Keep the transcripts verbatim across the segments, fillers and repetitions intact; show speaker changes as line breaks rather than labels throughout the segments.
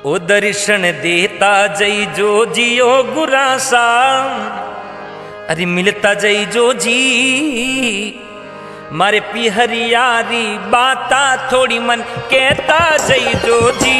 ओ दर्शन देता जई जो जियो गुरासा, अरे मिलता जई जो जी मारे पिहरियारी बाता थोड़ी मन कहता जई जो जी।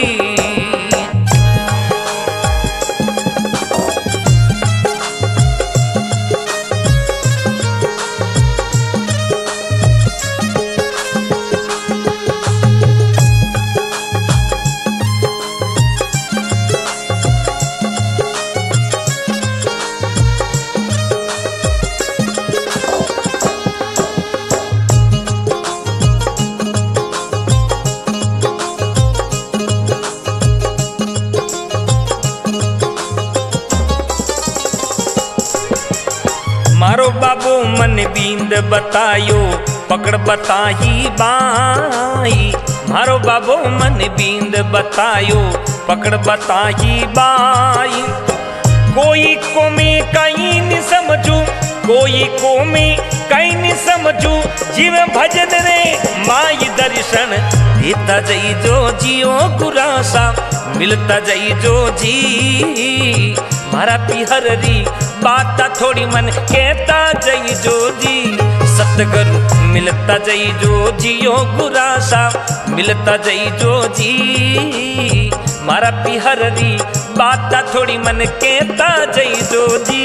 मारो बाबू मन बींद बतायो पकड़ बताही बाई, मारो बाबू मन बींद बतायो पकड़ बताही बाई। कोई को में कहीं नहीं समझू, कोई को में कहीं नहीं समझू, जीव भजन रे माई दर्शन देता जई जो जियो गुरासा, मिलता जई जो जी मारा पिहरी बाता थोड़ी मन कहता जई जो जी। सतगुरु मिलता जई जो जियो गुरासा, मिलता जई जो जी मारा पिहरी बाता थोड़ी मन कहता जई जो जी।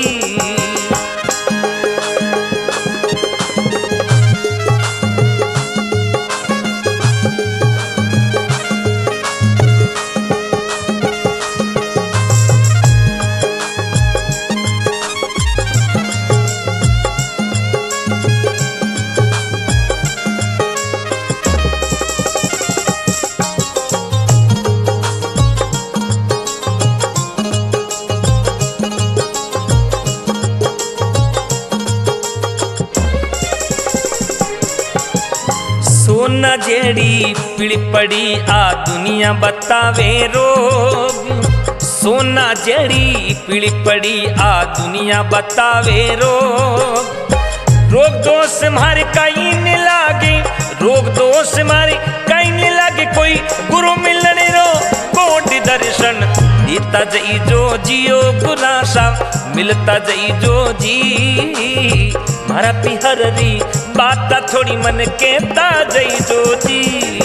सोना जेड़ी पीड़ी पड़ी आ दुनिया बतावे रोग, सोना जेड़ी पीड़ी पड़ी आ दुनिया बतावे रोग। रोग दोष मारे कहीं नहीं लागे, रोग दोष मारे कहीं नहीं लागे, कोई गुरु मिलने रो कोटि दर्शन देता जई जो जियो गुरासा, मिलता जई जो जी मारा पिहरी बाता थोड़ी मन कहता जई जो जी।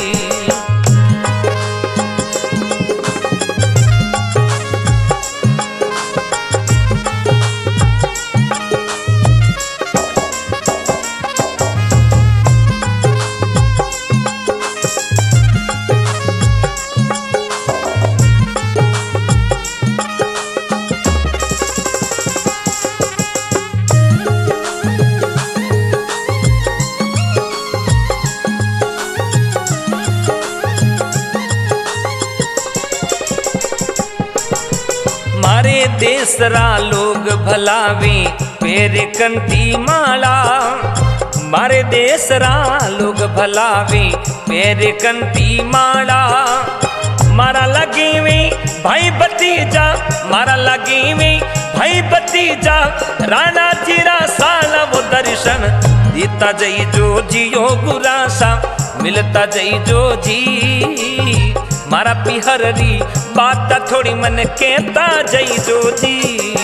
मारे देसरा लोग भलावे पेरे कंती माला, मारे देसरा लोग भलावे पेरे कंती माला। मारा लगे में भाई भतीजा, मारा लगे में भाई भतीजा, राणा जीरा साला वो दर्शन देता जई जो जियो गुरासा, मिलता जई जो जी मारा पिहरी बाता थोड़ी मन कहता जई जो जी।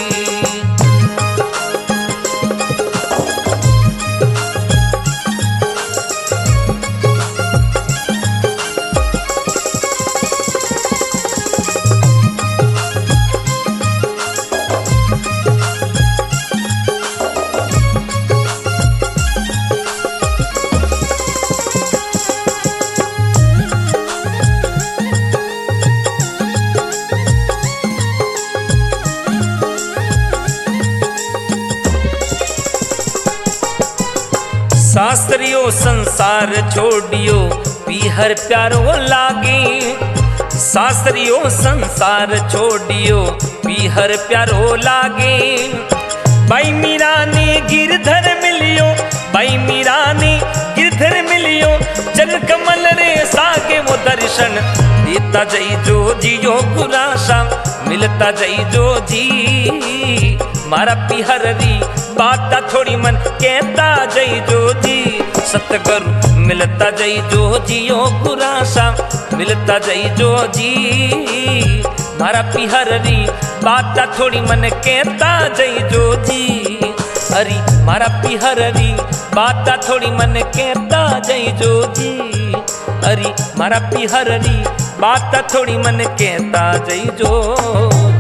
शास्त्रियो संसार छोड़ियो पीहर प्यारो लागे, शास्त्रियो संसार छोड़ियो पीहर प्यारो लागे। भाई मीरा ने गिरधर मिलियो, भाई मीरा ने गिरधर मिलियो, जल कमल रे सागे वो दर्शन देता जई जो जियो गुरासा, मिलता जई जो जी मारा पिहरी बाता थोड़ी मन कहता जई जो जी। सतगुरु मिलता जई जो जियो गुरासा मिलता जई जो जी मारा पिहररी बात थोड़ी मन कहता जई जो जी अरे मारा पिहररी बात थोड़ी मन कहता जई जो जी अरे मारा पिहररी बात थोड़ी मन कहता जई जो